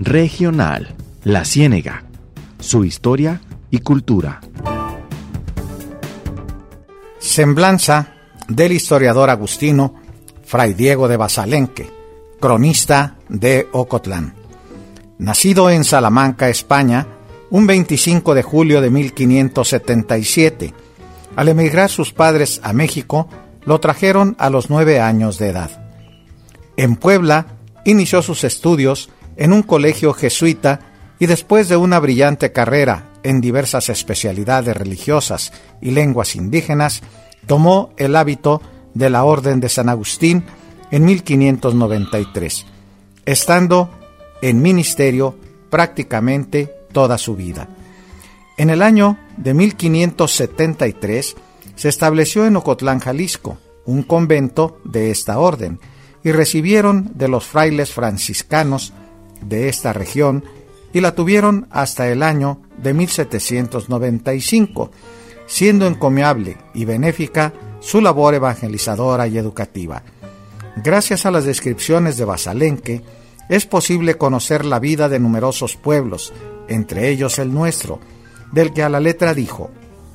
Regional, La Ciénega, su historia y cultura. Semblanza del historiador agustino Fray Diego de Basalenque, cronista de Ocotlán. Nacido en Salamanca, España, un 25 de julio de 1577, al emigrar sus padres a México, lo trajeron a los 9 años de edad. En Puebla, inició sus estudios en un colegio jesuita y después de una brillante carrera en diversas especialidades religiosas y lenguas indígenas, tomó el hábito de la Orden de San Agustín en 1593, estando en ministerio prácticamente toda su vida. En el año de 1573 se estableció en Ocotlán, Jalisco, un convento de esta orden, y recibieron de los frailes franciscanos de esta región y la tuvieron hasta el año de 1795, siendo encomiable y benéfica su labor evangelizadora y educativa. Gracias a las descripciones de Basalenque, es posible conocer la vida de numerosos pueblos, entre ellos el nuestro, del que a la letra dijo: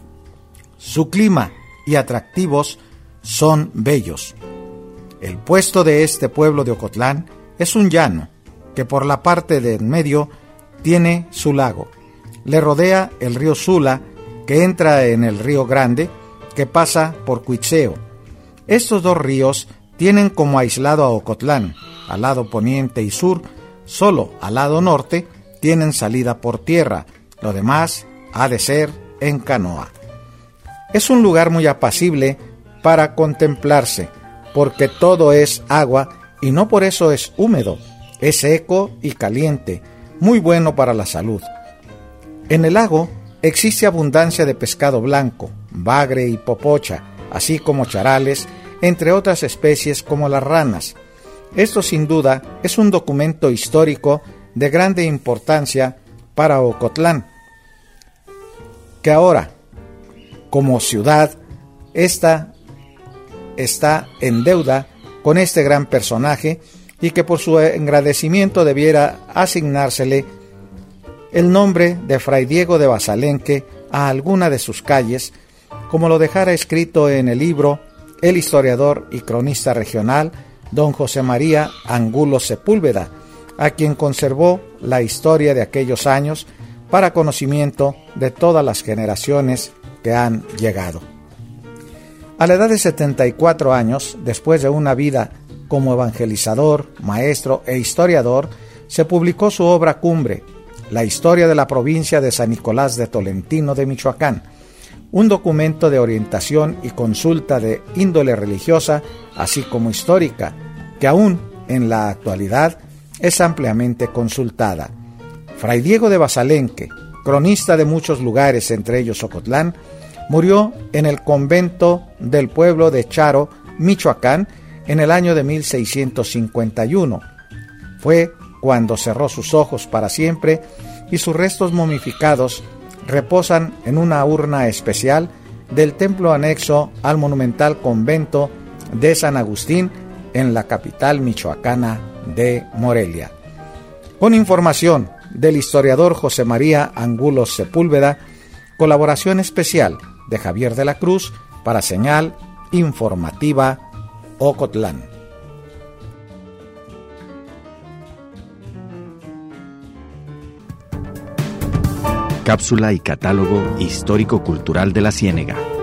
su clima y atractivos son bellos. El puesto de este pueblo de Ocotlán es un llano, que por la parte de en medio tiene su lago. Le rodea el río Sula, que entra en el río Grande, que pasa por Cuitzeo. Estos dos ríos tienen como aislado a Ocotlán, al lado poniente y sur. Solo al lado norte tienen salida por tierra, lo demás ha de ser en canoa. Es un lugar muy apacible para contemplarse, porque todo es agua y no por eso es húmedo, es seco y caliente, muy bueno para la salud. En el lago existe abundancia de pescado blanco, bagre y popocha, así como charales, entre otras especies como las ranas. Esto sin duda es un documento histórico de grande importancia para Ocotlán, que ahora, como ciudad, está en deuda con este gran personaje y que por su agradecimiento debiera asignársele el nombre de Fray Diego de Basalenque a alguna de sus calles, como lo dejara escrito en el libro el historiador y cronista regional don José María Angulo Sepúlveda, a quien conservó la historia de aquellos años para conocimiento de todas las generaciones que han llegado. A la edad de 74 años, después de una vida como evangelizador, maestro e historiador, se publicó su obra cumbre, La historia de la provincia de San Nicolás de Tolentino de Michoacán, un documento de orientación y consulta de índole religiosa, así como histórica, que aún en la actualidad es ampliamente consultada. Fray Diego de Basalenque, cronista de muchos lugares, entre ellos Ocotlán, murió en el convento del pueblo de Charo, Michoacán, en el año de 1651. Fue cuando cerró sus ojos para siempre y sus restos momificados reposan en una urna especial del templo anexo al monumental convento de San Agustín en la capital michoacana de Morelia. Con información del historiador José María Angulo Sepúlveda, colaboración especial de Javier de la Cruz para Señal Informativa Ocotlán. Cápsula y catálogo histórico-cultural de La Ciénega.